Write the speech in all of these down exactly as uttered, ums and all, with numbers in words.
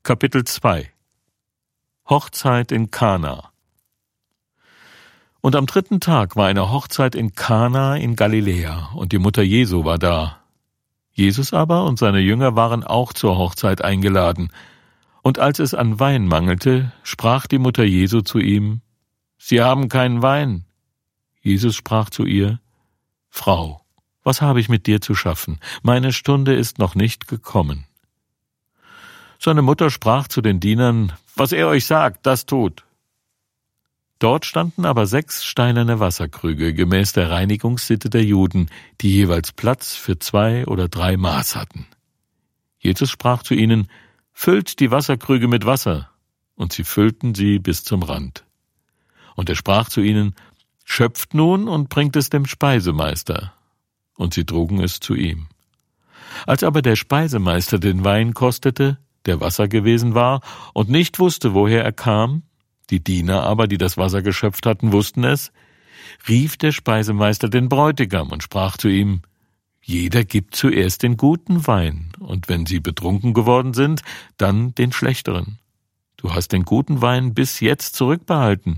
Kapitel zwei Hochzeit in Kana. Und am dritten Tag war eine Hochzeit in Kana in Galiläa, und die Mutter Jesu war da. Jesus aber und seine Jünger waren auch zur Hochzeit eingeladen. Und als es an Wein mangelte, sprach die Mutter Jesu zu ihm: »Sie haben keinen Wein.« Jesus sprach zu ihr: »Frau, was habe ich mit dir zu schaffen? Meine Stunde ist noch nicht gekommen.« Seine Mutter sprach zu den Dienern: »Was er euch sagt, das tut.« Dort standen aber sechs steinerne Wasserkrüge, gemäß der Reinigungssitte der Juden, die jeweils Platz für zwei oder drei Maß hatten. Jesus sprach zu ihnen: »Füllt die Wasserkrüge mit Wasser.« Und sie füllten sie bis zum Rand. Und er sprach zu ihnen: »Schöpft nun und bringt es dem Speisemeister.« Und sie trugen es zu ihm. Als aber der Speisemeister den Wein kostete, der Wasser gewesen war, und nicht wusste, woher er kam, die Diener aber, die das Wasser geschöpft hatten, wussten es, rief der Speisemeister den Bräutigam und sprach zu ihm: »Jeder gibt zuerst den guten Wein, und wenn sie betrunken geworden sind, dann den schlechteren. Du hast den guten Wein bis jetzt zurückbehalten.«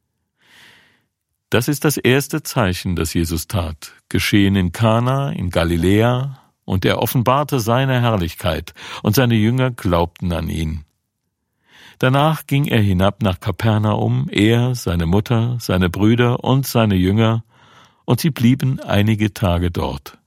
Das ist das erste Zeichen, das Jesus tat, geschehen in Kana in Galiläa, und er offenbarte seine Herrlichkeit, und seine Jünger glaubten an ihn. Danach ging er hinab nach Kapernaum, er, seine Mutter, seine Brüder und seine Jünger, und sie blieben einige Tage dort.